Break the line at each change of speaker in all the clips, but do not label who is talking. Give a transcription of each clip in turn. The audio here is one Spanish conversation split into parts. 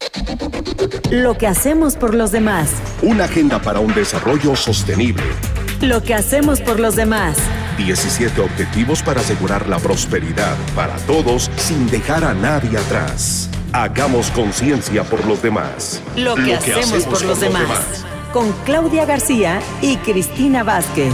Lo que hacemos por los demás.
Una agenda para un desarrollo sostenible.
Lo que hacemos por los demás.
17 objetivos para asegurar la prosperidad para todos sin dejar a nadie atrás. Hagamos conciencia por los demás.
Lo que hacemos por los demás. Con Claudia García y Cristina Vázquez.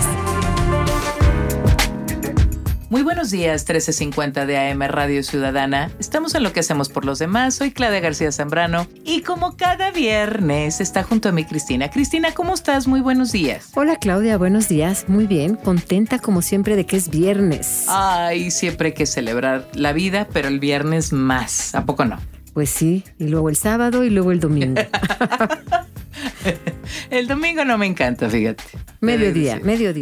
Muy buenos días, 1350 de AM Radio Ciudadana. Estamos en Lo que hacemos por los demás. Soy Claudia García Zambrano y como cada viernes está junto a mí Cristina. Cristina, ¿cómo estás? Muy buenos días.
Hola Claudia, buenos días. Muy bien, contenta como siempre de que es viernes.
Ay, siempre hay que celebrar la vida, pero el viernes más. ¿A poco no?
Pues sí, y luego el sábado y luego el domingo.
El domingo no me encanta, fíjate.
Mediodía,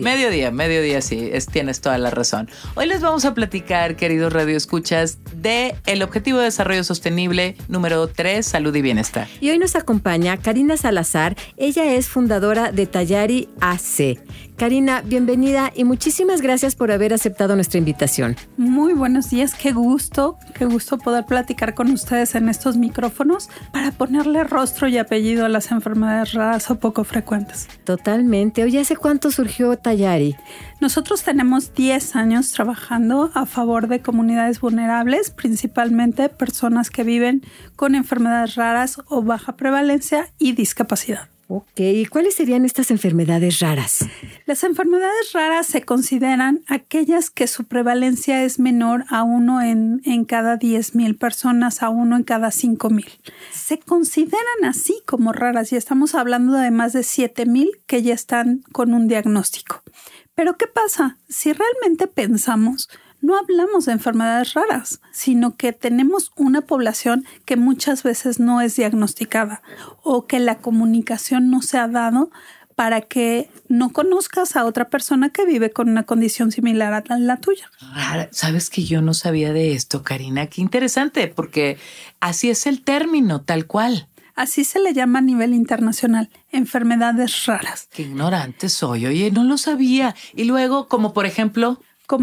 sí, tienes toda la razón. Hoy les vamos a platicar, queridos radioescuchas, de el Objetivo de Desarrollo Sostenible número 3, Salud y Bienestar.
Y hoy nos acompaña Karina Salazar. Ella es fundadora de Tallari AC. Karina, bienvenida y muchísimas gracias por haber aceptado nuestra invitación.
Muy buenos días, qué gusto poder platicar con ustedes en estos micrófonos para ponerle rostro y apellido a las enfermedades raras o poco frecuentes.
Totalmente. Oye, ¿hace cuánto surgió Tallari?
Nosotros tenemos 10 años trabajando a favor de comunidades vulnerables, principalmente personas que viven con enfermedades raras o baja prevalencia y discapacidad.
Ok, ¿y cuáles serían estas enfermedades raras?
Las enfermedades raras se consideran aquellas que su prevalencia es menor a 1 en cada 10,000 personas, a 1 en cada 5,000. Se consideran así como raras y estamos hablando de más de 7,000 que ya están con un diagnóstico. Pero ¿qué pasa? Si realmente pensamos, no hablamos de enfermedades raras, sino que tenemos una población que muchas veces no es diagnosticada o que la comunicación no se ha dado para que no conozcas a otra persona que vive con una condición similar a la tuya.
Sabes que yo no sabía de esto, Karina. Qué interesante, porque así es el término, tal cual.
Así se le llama a nivel internacional, enfermedades raras.
Qué ignorante soy, oye, no lo sabía. Y luego, como por ejemplo,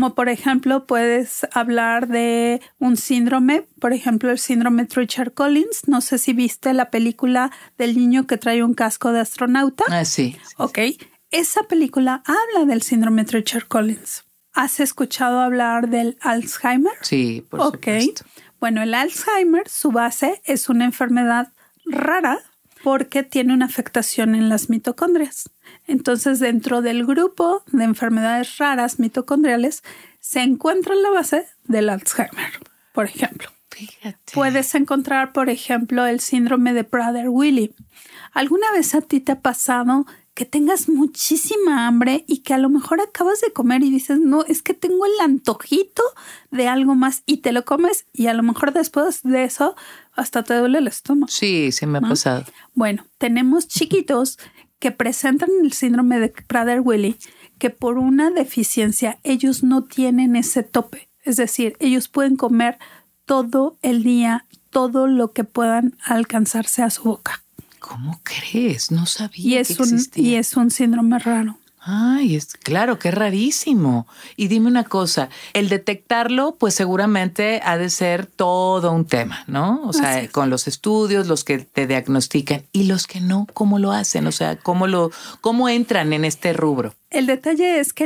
puedes hablar de un síndrome, por ejemplo, el síndrome Treacher-Collins. No sé si viste la película del niño que trae un casco de astronauta.
Ah, sí.
Ok. Esa película habla del síndrome Treacher-Collins. ¿Has escuchado hablar del Alzheimer?
Sí, por supuesto.
Bueno, el Alzheimer, su base es una enfermedad rara porque tiene una afectación en las mitocondrias. Entonces, dentro del grupo de enfermedades raras mitocondriales se encuentra la base del Alzheimer, por ejemplo.
Fíjate.
Puedes encontrar, por ejemplo, el síndrome de Prader-Willi. ¿Alguna vez a ti te ha pasado que tengas muchísima hambre y que a lo mejor acabas de comer y dices, no, es que tengo el antojito de algo más y te lo comes y a lo mejor después de eso hasta te duele el estómago?
Sí, me ha pasado.
Bueno, tenemos chiquitos que presentan el síndrome de Prader-Willi que por una deficiencia ellos no tienen ese tope. Es decir, ellos pueden comer todo el día, todo lo que puedan alcanzarse a su boca.
¿Cómo crees? No sabía que existía.
Y es un síndrome raro.
Ay, claro, qué rarísimo. Y dime una cosa, el detectarlo, pues seguramente ha de ser todo un tema, ¿no? O sea, con los estudios, los que te diagnostican y los que no, ¿cómo lo hacen? O sea, ¿cómo entran en este rubro?
El detalle es que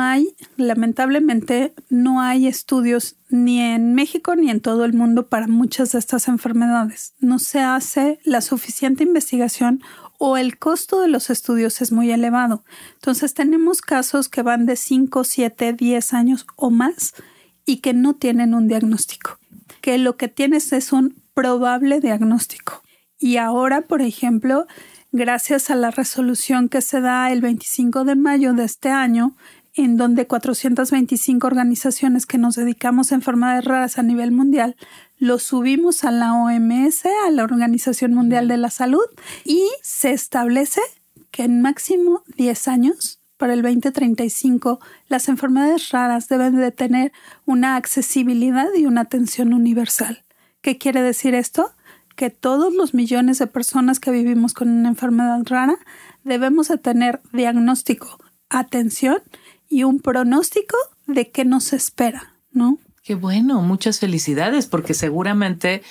lamentablemente, no hay estudios ni en México ni en todo el mundo para muchas de estas enfermedades. No se hace la suficiente investigación o el costo de los estudios es muy elevado. Entonces tenemos casos que van de 5, 7, 10 años o más y que no tienen un diagnóstico. Que lo que tienes es un probable diagnóstico. Y ahora, por ejemplo, gracias a la resolución que se da el 25 de mayo de este año, en donde 425 organizaciones que nos dedicamos a enfermedades raras a nivel mundial, lo subimos a la OMS, a la Organización Mundial de la Salud, y se establece que en máximo 10 años, para el 2035, las enfermedades raras deben de tener una accesibilidad y una atención universal. ¿Qué quiere decir esto? Que todos los millones de personas que vivimos con una enfermedad rara debemos de tener diagnóstico, atención y un pronóstico de qué nos espera, ¿no?
Qué bueno, muchas felicidades, porque seguramente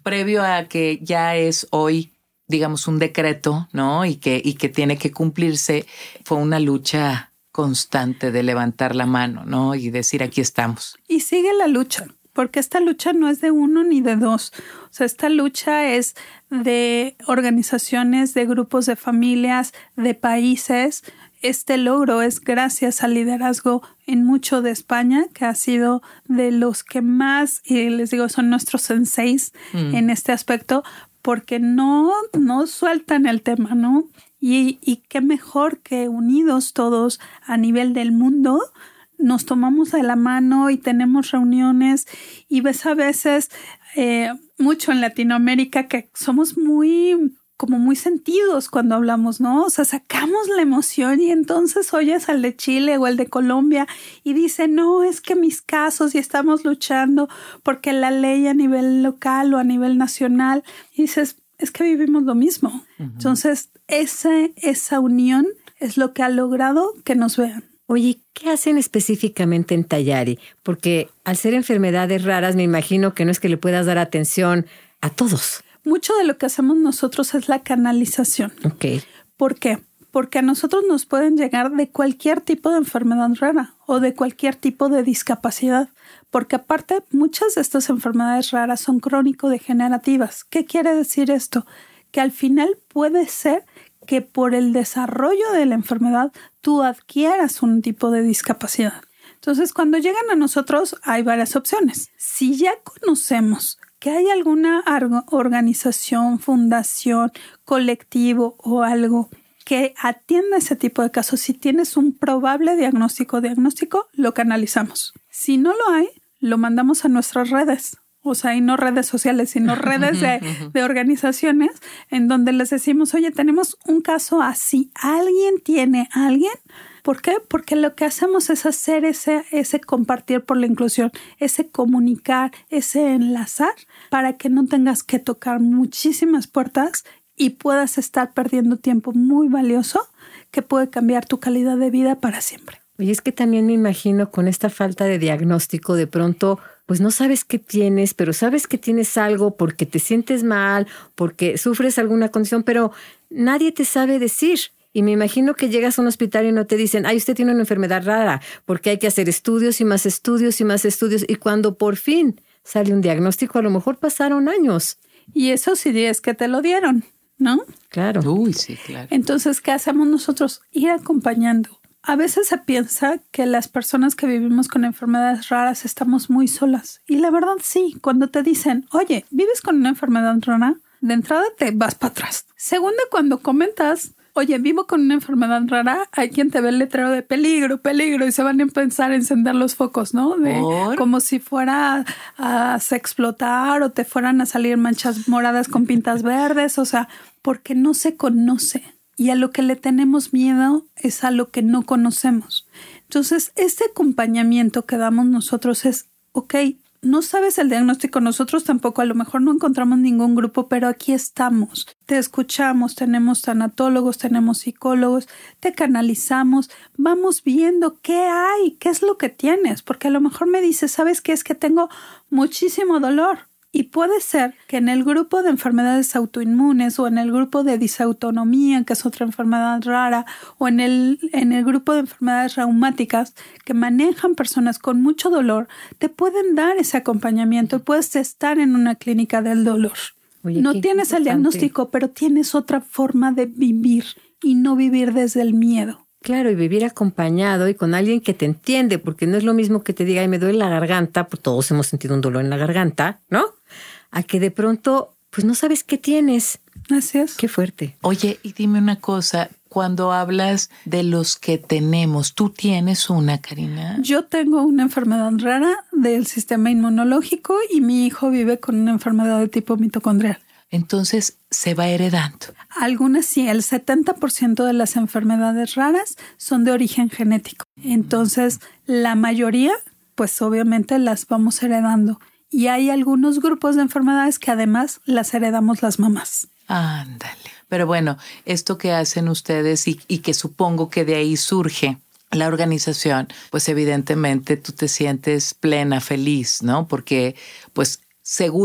previo a que ya es hoy, digamos, un decreto, ¿no? Y que tiene que cumplirse, fue una lucha constante de levantar la mano, ¿no? Y decir, aquí estamos.
Y sigue la lucha, porque esta lucha no es de uno ni de dos. O sea, esta lucha es de organizaciones, de grupos de familias, de países. Este logro es gracias al liderazgo en mucho de España, que ha sido de los que más, y les digo, son nuestros senseis en este aspecto, porque no sueltan el tema, ¿no? Y qué mejor que unidos todos a nivel del mundo, nos tomamos de la mano y tenemos reuniones y ves a veces mucho en Latinoamérica que somos muy sentidos cuando hablamos, ¿no? O sea, sacamos la emoción y entonces oyes al de Chile o el de Colombia y dice, no, es que mis casos y estamos luchando porque la ley a nivel local o a nivel nacional, y dices, es que vivimos lo mismo. Uh-huh. Entonces, esa unión es lo que ha logrado que nos vean.
Oye, ¿qué hacen específicamente en Tallari? Porque al ser enfermedades raras, me imagino que no es que le puedas dar atención a todos.
Mucho de lo que hacemos nosotros es la canalización.
Okay.
¿Por qué? Porque a nosotros nos pueden llegar de cualquier tipo de enfermedad rara o de cualquier tipo de discapacidad. Porque aparte, muchas de estas enfermedades raras son crónico-degenerativas. ¿Qué quiere decir esto? Que al final puede ser que por el desarrollo de la enfermedad tú adquieras un tipo de discapacidad. Entonces, cuando llegan a nosotros hay varias opciones. Si ya conocemos que hay alguna organización, fundación, colectivo o algo que atienda ese tipo de casos, si tienes un probable diagnóstico, lo canalizamos. Si no lo hay, lo mandamos a nuestras redes. O sea, y no redes sociales, sino redes de organizaciones en donde les decimos, oye, tenemos un caso así. ¿Alguien tiene a alguien? ¿Por qué? Porque lo que hacemos es hacer ese compartir por la inclusión, ese comunicar, ese enlazar para que no tengas que tocar muchísimas puertas y puedas estar perdiendo tiempo muy valioso que puede cambiar tu calidad de vida para siempre.
Oye, es que también me imagino con esta falta de diagnóstico, de pronto, pues no sabes qué tienes, pero sabes que tienes algo porque te sientes mal, porque sufres alguna condición, pero nadie te sabe decir. Y me imagino que llegas a un hospital y no te dicen, ay, usted tiene una enfermedad rara, porque hay que hacer estudios y más estudios y más estudios. Y cuando por fin sale un diagnóstico, a lo mejor pasaron años.
Y eso sí es que te lo dieron, ¿no?
Claro.
Uy, sí, claro.
Entonces, ¿qué hacemos nosotros? Ir acompañando. A veces se piensa que las personas que vivimos con enfermedades raras estamos muy solas. Y la verdad sí, cuando te dicen, oye, ¿vives con una enfermedad rara? De entrada te vas para atrás. Segunda, cuando comentas, oye, vivo con una enfermedad rara, hay quien te ve el letrero de peligro, y se van a empezar a encender los focos, ¿no? Como si fuera a explotar o te fueran a salir manchas moradas con pintas verdes, o sea, porque no se conoce. Y a lo que le tenemos miedo es a lo que no conocemos. Entonces, este acompañamiento que damos nosotros es, ok, no sabes el diagnóstico, nosotros tampoco, a lo mejor no encontramos ningún grupo, pero aquí estamos. Te escuchamos, tenemos tanatólogos, tenemos psicólogos, te canalizamos, vamos viendo qué hay, qué es lo que tienes, porque a lo mejor me dices, ¿sabes qué? Es que tengo muchísimo dolor. Y puede ser que en el grupo de enfermedades autoinmunes o en el grupo de disautonomía, que es otra enfermedad rara, o en el grupo de enfermedades reumáticas que manejan personas con mucho dolor, te pueden dar ese acompañamiento y puedes estar en una clínica del dolor. Oye, no tienes el diagnóstico, pero tienes otra forma de vivir y no vivir desde el miedo.
Claro, y vivir acompañado y con alguien que te entiende, porque no es lo mismo que te diga, ay, me duele la garganta, pues todos hemos sentido un dolor en la garganta, ¿no? A que de pronto, pues no sabes qué tienes.
Así es.
Qué fuerte.
Oye, y dime una cosa, cuando hablas de los que tenemos, ¿tú tienes una, Karina?
Yo tengo una enfermedad rara del sistema inmunológico y mi hijo vive con una enfermedad de tipo mitocondrial.
Entonces, se va heredando.
Algunas sí, el 70% de las enfermedades raras son de origen genético. Entonces, la mayoría, pues obviamente las vamos heredando. Y hay algunos grupos de enfermedades que además las heredamos las mamás.
Ándale. Pero bueno, esto que hacen ustedes y que supongo que de ahí surge la organización, pues evidentemente tú te sientes plena, feliz, ¿no? Porque pues seguro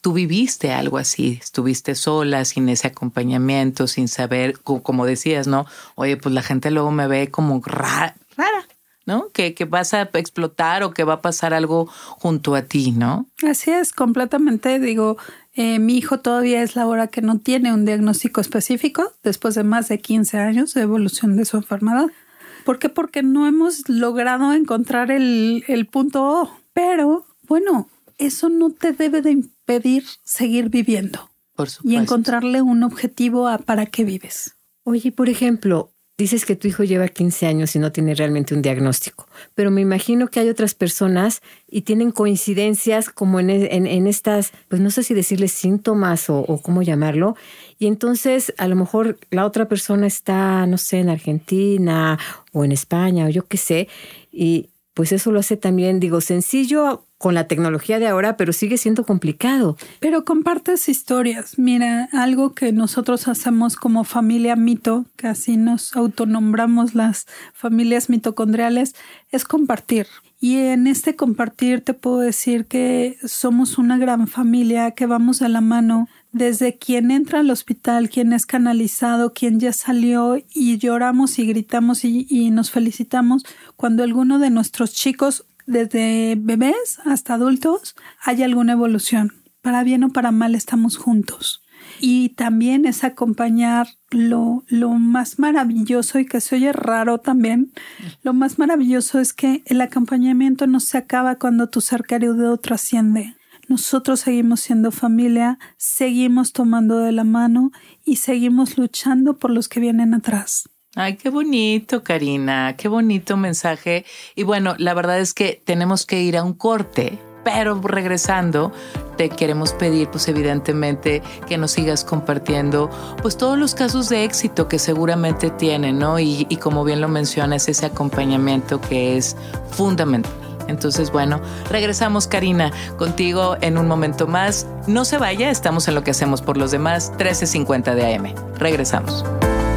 tú viviste algo así, estuviste sola, sin ese acompañamiento, sin saber, como decías, ¿no? Oye, pues la gente luego me ve como rara, ¿no? Que vas a explotar o que va a pasar algo junto a ti, ¿no?
Así es, completamente. Digo, mi hijo todavía es la hora que no tiene un diagnóstico específico después de más de 15 años de evolución de su enfermedad. ¿Por qué? Porque no hemos logrado encontrar el punto O. Pero, bueno, eso no te debe de impedir seguir viviendo.
Por supuesto.
Y encontrarle un objetivo a para qué vives.
Oye, por ejemplo, dices que tu hijo lleva 15 años y no tiene realmente un diagnóstico, pero me imagino que hay otras personas y tienen coincidencias como en estas, pues no sé si decirles síntomas o cómo llamarlo, y entonces a lo mejor la otra persona está, no sé, en Argentina o en España o yo qué sé, y pues eso lo hace también, digo, sencillo con la tecnología de ahora, pero sigue siendo complicado.
Pero compartes historias. Mira, algo que nosotros hacemos como familia mito, que así nos autonombramos las familias mitocondriales, es compartir. Y en este compartir te puedo decir que somos una gran familia, que vamos de la mano desde quien entra al hospital, quien es canalizado, quien ya salió, y lloramos y gritamos y nos felicitamos cuando alguno de nuestros chicos, desde bebés hasta adultos, hay alguna evolución. Para bien o para mal estamos juntos. Y también es acompañar lo más maravilloso, y que se oye raro también, lo más maravilloso es que el acompañamiento no se acaba cuando tu ser querido trasciende. Nosotros seguimos siendo familia, seguimos tomando de la mano y seguimos luchando por los que vienen atrás.
Ay, qué bonito, Karina, qué bonito mensaje. Y bueno, la verdad es que tenemos que ir a un corte, pero regresando te queremos pedir, pues evidentemente, que nos sigas compartiendo pues todos los casos de éxito que seguramente tienen, ¿no? Y como bien lo mencionas, ese acompañamiento que es fundamental. Entonces, bueno, regresamos, Karina, contigo en un momento más. No se vaya, estamos en Lo que hacemos por los demás, 1350 de AM. Regresamos.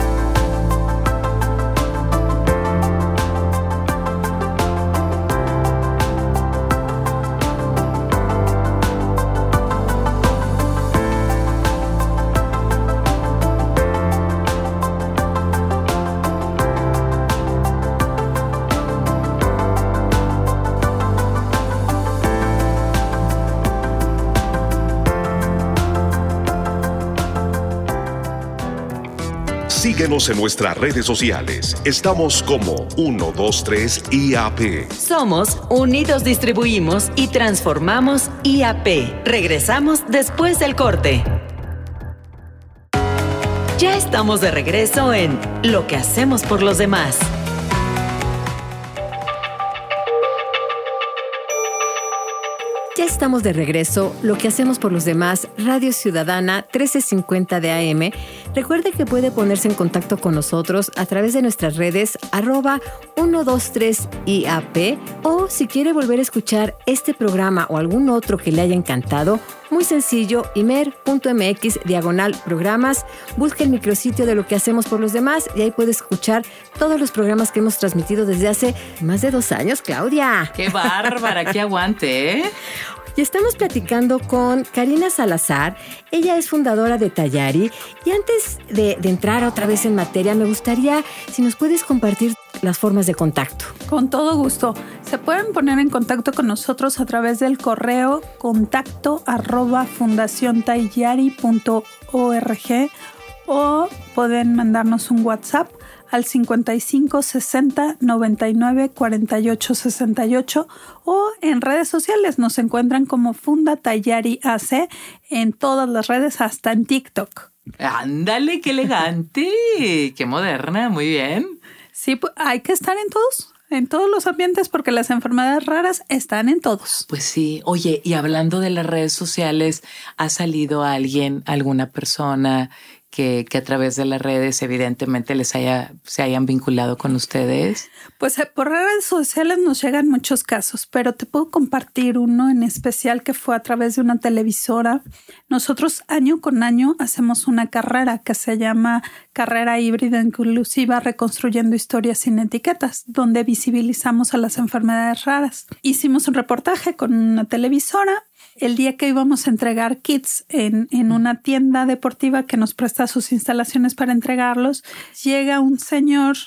Síguenos en nuestras redes sociales. Estamos como 123 IAP.
Somos Unidos Distribuimos y Transformamos IAP. Regresamos después del corte. Ya estamos de regreso en Lo que hacemos por los demás.
Ya estamos de regreso, Lo que hacemos por los demás, Radio Ciudadana 1350 de AM. Recuerde que puede ponerse en contacto con nosotros a través de nuestras redes @123IAP, o si quiere volver a escuchar este programa o algún otro que le haya encantado, muy sencillo, imer.mx/programas, busque el micrositio de Lo que hacemos por los demás y ahí puede escuchar todos los programas que hemos transmitido desde hace más de 2 años, Claudia.
¡Qué bárbara! ¡Qué aguante!
Y estamos platicando con Karina Salazar. Ella es fundadora de Tayari. Y antes de entrar otra vez en materia, me gustaría si nos puedes compartir las formas de contacto.
Con todo gusto. Se pueden poner en contacto con nosotros a través del correo contacto@fundaciontayari.org, o pueden mandarnos un WhatsApp al 55 60 99 48 68, o en redes sociales nos encuentran como Funda Tayari AC en todas las redes, hasta en TikTok.
¡Ándale, qué elegante! ¡Qué moderna! Muy bien.
Sí, pues hay que estar en todos los ambientes, porque las enfermedades raras están en todos.
Pues sí. Oye, y hablando de las redes sociales, ¿ha salido alguna persona que a través de las redes evidentemente se hayan vinculado con ustedes?
Pues por redes sociales nos llegan muchos casos, pero te puedo compartir uno en especial que fue a través de una televisora. Nosotros año con año hacemos una carrera que se llama Carrera Híbrida Inclusiva Reconstruyendo Historias sin Etiquetas, donde visibilizamos a las enfermedades raras. Hicimos un reportaje con una televisora el día que íbamos a entregar kits en una tienda deportiva que nos presta sus instalaciones para entregarlos, llega un señor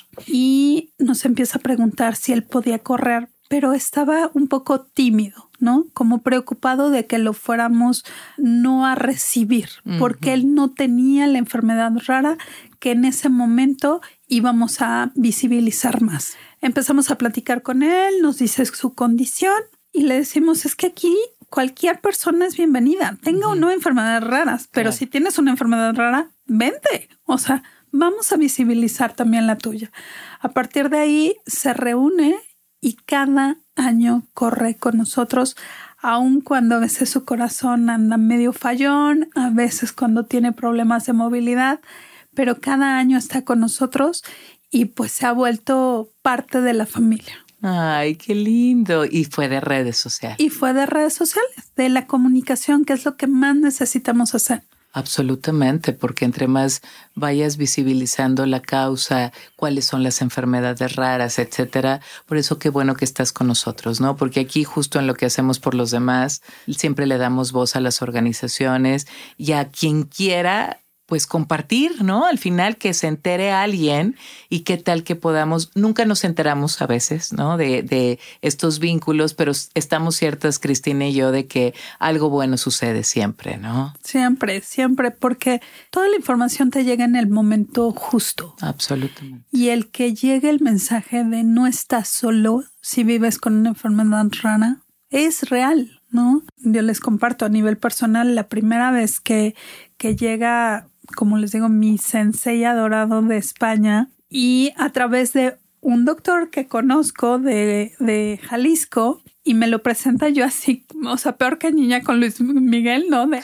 y nos empieza a preguntar si él podía correr, pero estaba un poco tímido, ¿no? Como preocupado de que lo fuéramos no a recibir, porque él no tenía la enfermedad rara que en ese momento íbamos a visibilizar más. Empezamos a platicar con él, nos dice su condición y le decimos, es que aquí cualquier persona es bienvenida, tenga o no enfermedades raras, pero si tienes una enfermedad rara, vente. O sea, vamos a visibilizar también la tuya. A partir de ahí se reúne y cada año corre con nosotros, aun cuando a veces su corazón anda medio fallón, a veces cuando tiene problemas de movilidad, pero cada año está con nosotros y pues se ha vuelto parte de la familia.
Ay, qué lindo. Y fue de redes sociales.
Y fue de redes sociales, de la comunicación, que es lo que más necesitamos hacer.
Absolutamente, porque entre más vayas visibilizando la causa, cuáles son las enfermedades raras, etcétera. Por eso qué bueno que estás con nosotros, ¿no? Porque aquí justo en lo que hacemos por los demás, siempre le damos voz a las organizaciones y a quien quiera pues compartir, ¿no? Al final que se entere alguien y qué tal que podamos, nunca nos enteramos a veces, ¿no? De estos vínculos, pero estamos ciertas, Cristina y yo, de que algo bueno sucede siempre, ¿no?
Siempre, siempre, porque toda la información te llega en el momento justo.
Absolutamente.
Y el que llegue el mensaje de no estás solo si vives con una enfermedad rara es real, ¿no? Yo les comparto a nivel personal, la primera vez que llega, como les digo, mi sensei adorado de España, y a través de un doctor que conozco de Jalisco, y me lo presenta yo así, o sea, peor que niña con Luis Miguel, ¿no? De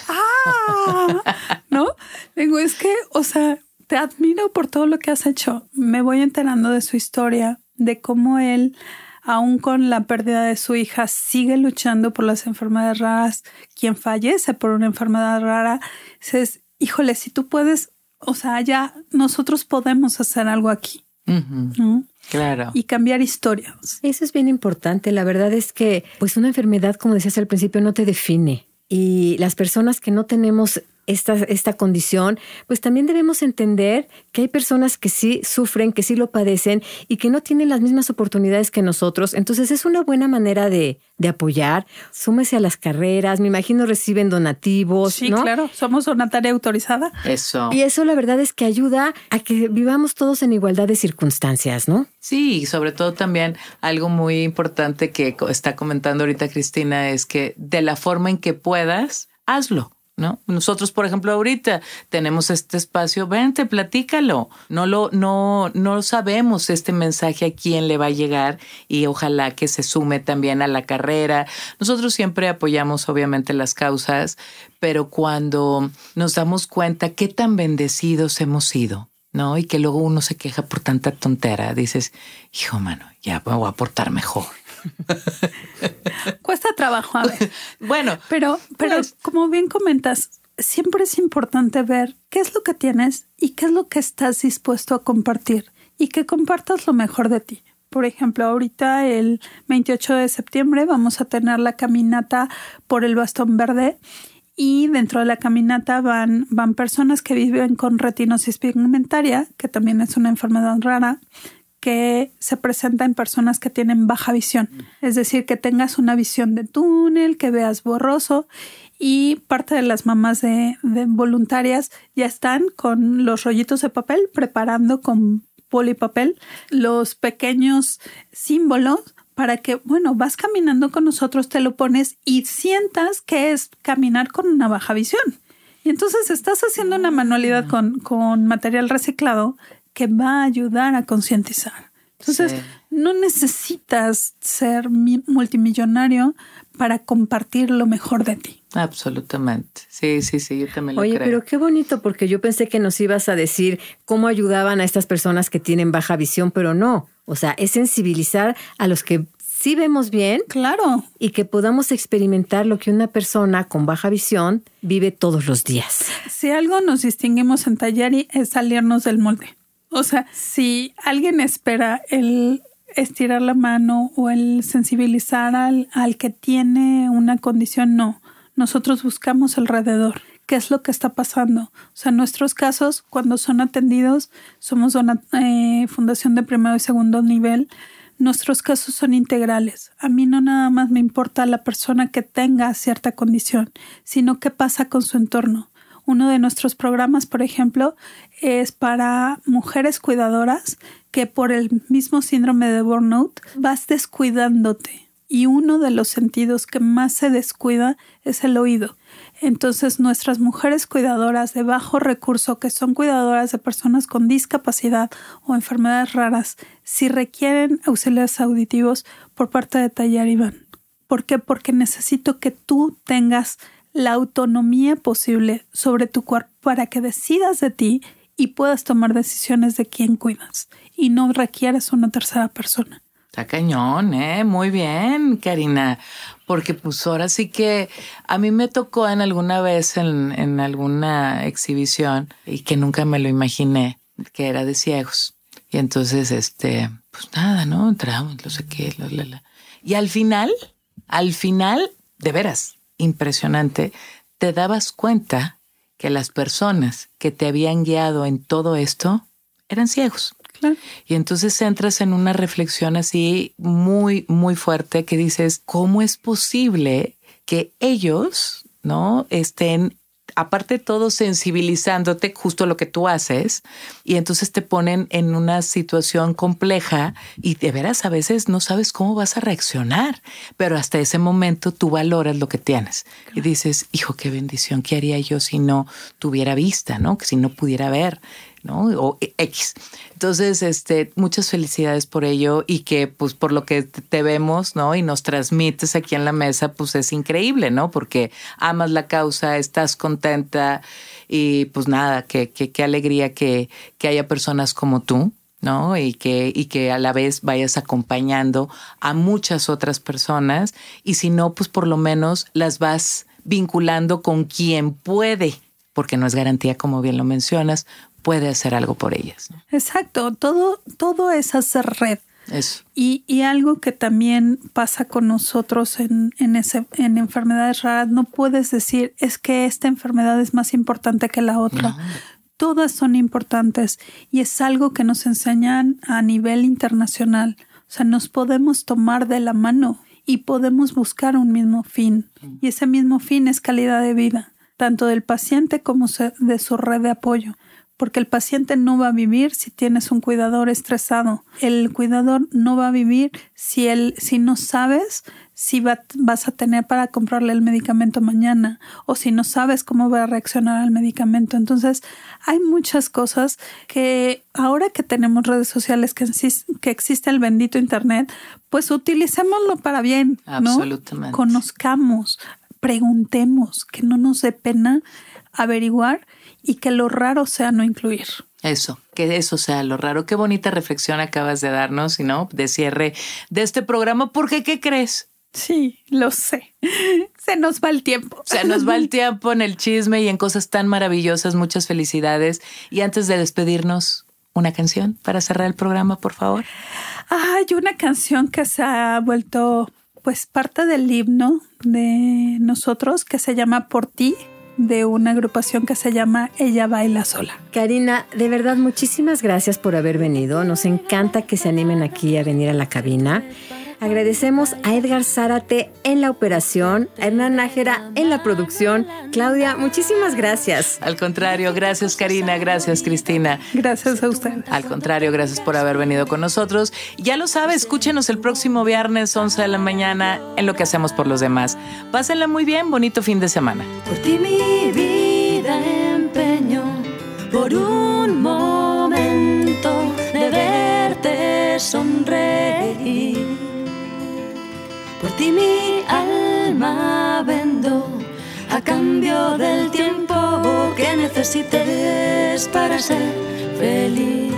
¿no? Digo, es que, o sea, te admiro por todo lo que has hecho. Me voy enterando de su historia, de cómo él, aún con la pérdida de su hija, sigue luchando por las enfermedades raras. Quien fallece por una enfermedad rara, dices, híjole, si tú puedes, o sea, ya nosotros podemos hacer algo aquí. ¿No?
Claro.
Y cambiar historias.
Eso es bien importante. La verdad es que, pues, una enfermedad, como decías al principio, no te define. Y las personas que no tenemos esta condición, pues también debemos entender que hay personas que sí sufren, que sí lo padecen y que no tienen las mismas oportunidades que nosotros. Entonces es una buena manera de apoyar. Súmese a las carreras, me imagino reciben donativos,
sí,
¿no?
Claro, somos donataria autorizada.
Eso.
Y eso la verdad es que ayuda a que vivamos todos en igualdad de circunstancias, ¿no?
Sí, y sobre todo también algo muy importante que está comentando ahorita Cristina es que de la forma en que puedas, hazlo. ¿No? Nosotros, por ejemplo, ahorita tenemos este espacio, vente, platícalo. No sabemos este mensaje a quién le va a llegar y ojalá que se sume también a la carrera. Nosotros siempre apoyamos obviamente las causas, pero cuando nos damos cuenta qué tan bendecidos hemos sido, ¿no? Y que luego uno se queja por tanta tontera, dices, hijo, mano, ya me voy a portar mejor.
Cuesta trabajo, a ver.
Bueno,
pero pues, como bien comentas, siempre es importante ver qué es lo que tienes y qué es lo que estás dispuesto a compartir y que compartas lo mejor de ti. Por ejemplo, ahorita el 28 de septiembre vamos a tener la caminata por el Bastón Verde y dentro de la caminata van personas que viven con retinosis pigmentaria, que también es una enfermedad rara, que se presenta en personas que tienen baja visión. Es decir, que tengas una visión de túnel, que veas borroso, y parte de las mamás de voluntarias ya están con los rollitos de papel preparando con polipapel los pequeños símbolos para que, bueno, vas caminando con nosotros, te lo pones y sientas que es caminar con una baja visión. Y entonces estás haciendo una manualidad con material reciclado que va a ayudar a concientizar. Entonces, no necesitas ser multimillonario para compartir lo mejor de ti.
Absolutamente. Sí, yo también lo creo.
Oye, pero qué bonito, porque yo pensé que nos ibas a decir cómo ayudaban a estas personas que tienen baja visión, pero no. O sea, es sensibilizar a los que sí vemos bien.
Claro.
Y que podamos experimentar lo que una persona con baja visión vive todos los días.
Si algo nos distinguimos en Talleri es salirnos del molde. O sea, si alguien espera el estirar la mano o el sensibilizar al que tiene una condición, no nosotros buscamos alrededor. ¿Qué es lo que está pasando? O sea, nuestros casos, cuando son atendidos, somos una fundación de primero y segundo nivel. Nuestros casos son integrales. A mí no nada más me importa la persona que tenga cierta condición, sino qué pasa con su entorno. Uno de nuestros programas, por ejemplo, es para mujeres cuidadoras que por el mismo síndrome de burnout vas descuidándote. Y uno de los sentidos que más se descuida es el oído. Entonces, nuestras mujeres cuidadoras de bajo recurso, que son cuidadoras de personas con discapacidad o enfermedades raras, si requieren auxiliares auditivos por parte de Taller Iván. ¿Por qué? Porque necesito que tú tengas la autonomía posible sobre tu cuerpo para que decidas de ti y puedas tomar decisiones de quién cuidas y no requieres una tercera persona.
Está cañón, muy bien, Karina, porque pues ahora sí que a mí me tocó en alguna vez en alguna exhibición y que nunca me lo imaginé, que era de ciegos. Y entonces, pues nada, ¿no? Entramos, no sé qué, Y al final, de veras, impresionante, te dabas cuenta que las personas que te habían guiado en todo esto eran ciegos. Claro. Y entonces entras en una reflexión así muy, muy fuerte que dices, ¿cómo es posible que ellos, ¿no?, estén, aparte de todo, sensibilizándote justo lo que tú haces, y entonces te ponen en una situación compleja y de veras a veces no sabes cómo vas a reaccionar, pero hasta ese momento tú valoras lo que tienes. Claro. Y dices, hijo, qué bendición, ¿qué haría yo si no tuviera vista, ¿no? Que si no pudiera ver, ¿no? O X. Entonces, muchas felicidades por ello y que, pues, por lo que te vemos, ¿no? Y nos transmites aquí en la mesa, pues es increíble, ¿no? Porque amas la causa, estás contenta y, pues nada, qué alegría que haya personas como tú, ¿no? Y que a la vez vayas acompañando a muchas otras personas y si no, pues por lo menos las vas vinculando con quien puede, porque no es garantía, como bien lo mencionas, puede hacer algo por ellas, ¿no?
Exacto, todo es hacer red.
Eso.
Y algo que también pasa con nosotros en enfermedades raras, no puedes decir es que esta enfermedad es más importante que la otra. No. Todas son importantes y es algo que nos enseñan a nivel internacional. O sea, nos podemos tomar de la mano y podemos buscar un mismo fin. Y ese mismo fin es calidad de vida, tanto del paciente como de su red de apoyo. Porque el paciente no va a vivir si tienes un cuidador estresado. El cuidador no va a vivir si no sabes si vas a tener para comprarle el medicamento mañana o si no sabes cómo va a reaccionar al medicamento. Entonces, hay muchas cosas que ahora que tenemos redes sociales, que existe el bendito Internet, pues utilicémoslo para bien, ¿no?
Absolutamente.
Conozcamos, preguntemos, que no nos dé pena averiguar y que lo raro sea no incluir.
Eso, que eso sea lo raro. Qué bonita reflexión acabas de darnos, ¿no? De cierre de este programa, porque ¿qué crees?
Sí, lo sé. Se nos va el tiempo.
Se nos va el tiempo en el chisme y en cosas tan maravillosas. Muchas felicidades. Y antes de despedirnos, una canción para cerrar el programa, por favor.
Hay una canción que se ha vuelto pues parte del himno de nosotros que se llama Por Ti, de una agrupación que se llama Ella Baila Sola.
Karina, de verdad, muchísimas gracias por haber venido. Nos encanta que se animen aquí a venir a la cabina. Agradecemos a Edgar Zárate en la operación, a Hernán Nájera en la producción. Claudia, muchísimas gracias.
Al contrario, gracias Karina, gracias Cristina.
Gracias a usted.
Al contrario, gracias por haber venido con nosotros. Ya lo sabe, escúchenos el próximo viernes 11 de la mañana en Lo que hacemos por los demás. Pásenla muy bien, bonito fin de semana.
Por ti mi vida empeño, por un momento de verte sonreír. Por ti mi alma vendo a cambio del tiempo que necesites para ser feliz.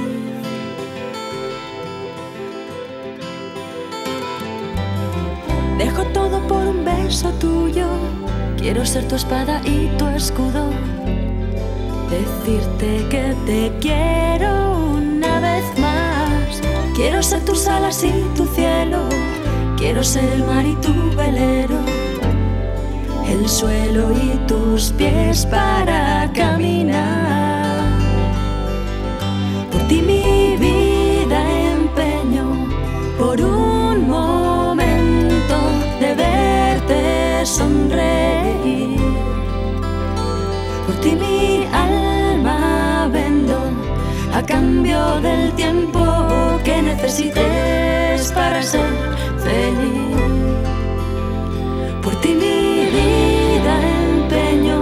Dejo todo por un beso tuyo, quiero ser tu espada y tu escudo. Decirte que te quiero una vez más. Quiero ser tus alas y tu cielo. Quiero ser el mar y tu velero. el suelo y tus pies para caminar. Por ti mi vida empeño, por un momento de verte sonreír. Por ti mi alma vendo a cambio del tiempo que necesites para ser feliz. Por ti mi vida empeño.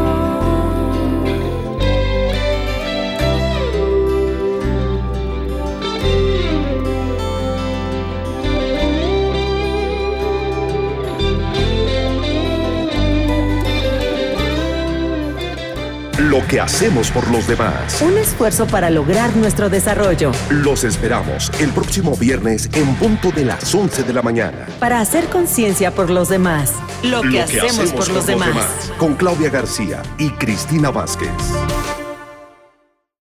Lo que hacemos por los demás.
Un esfuerzo para lograr nuestro desarrollo.
Los esperamos el próximo viernes en punto de las 11 de la mañana.
Para hacer conciencia por los demás. Lo que hacemos por los demás.
Con Claudia García y Cristina Vázquez.